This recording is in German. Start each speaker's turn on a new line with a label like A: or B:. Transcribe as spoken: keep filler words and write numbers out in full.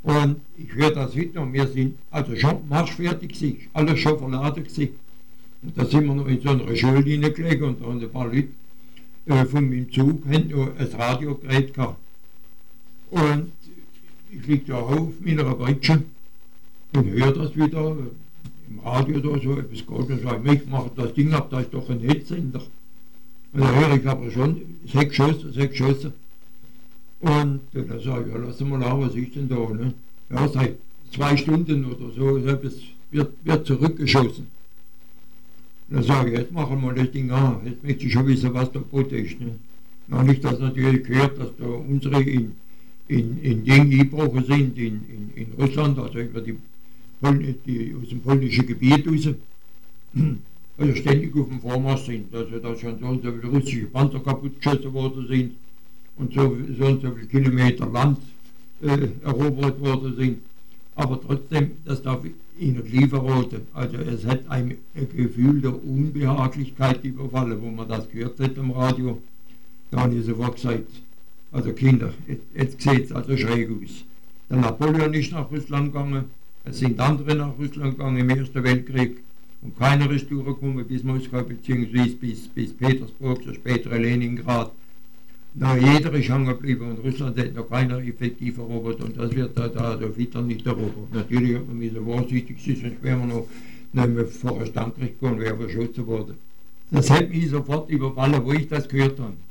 A: Und ich höre das heute noch, wir sind also schon marschfertig gewesen, alles schon verladen gewesen. Und da sind wir noch in so einer Schule hineingelegt und da haben ein paar Leute äh, von meinem Zug haben noch ein Radiogerät gehabt. Und ich liege da auf meiner Britsche und höre das wieder äh, im Radio da so, etwas geht und sage, ich mache das Ding ab, da ist doch ein Netzsender. Und da höre ich aber schon, sechs Geschosse, sechs Geschosse. Und äh, da sage ich, ja, lass mal an, was ist denn da? Ne? Ja, seit zwei Stunden oder so, es wird, wird zurückgeschossen. Und dann sage ich, jetzt machen wir das Ding an, jetzt möchte ich schon wissen, was da Boot ist. Ne? Noch nicht, dass natürlich gehört, dass da unsere in, in, in Ding eingebrochen sind, in, in, in Russland, also über die, die aus dem polnischen Gebiet raus, also ständig auf dem Vormarsch sind, also da schon so und so viele russische Panzer kaputt geschossen worden sind und so, so und so viele Kilometer Land äh, erobert worden sind. Aber trotzdem, das darf ich Ihnen nicht verraten. Also es hat ein, ein Gefühl der Unbehaglichkeit überfallen, wo man das gehört hat im Radio. Da habe ich sofort gesagt, also Kinder, jetzt, jetzt sieht es also schräg aus. Der Napoleon ist nach Russland gegangen, es sind andere nach Russland gegangen im Ersten Weltkrieg und keiner ist durchgekommen bis Moskau bzw. bis, bis Petersburg, so spätere Leningrad. Na, jeder ist hängen geblieben und Russland hat noch keiner effektiv erobert und das wird da, da, da wieder nicht erobert. Natürlich hat man müssen vorsichtig sein, sonst wären wir noch nicht mehr vor ein Standrecht gekommen, wäre verschossen worden. Das hat mich sofort überfallen, wo ich das gehört habe.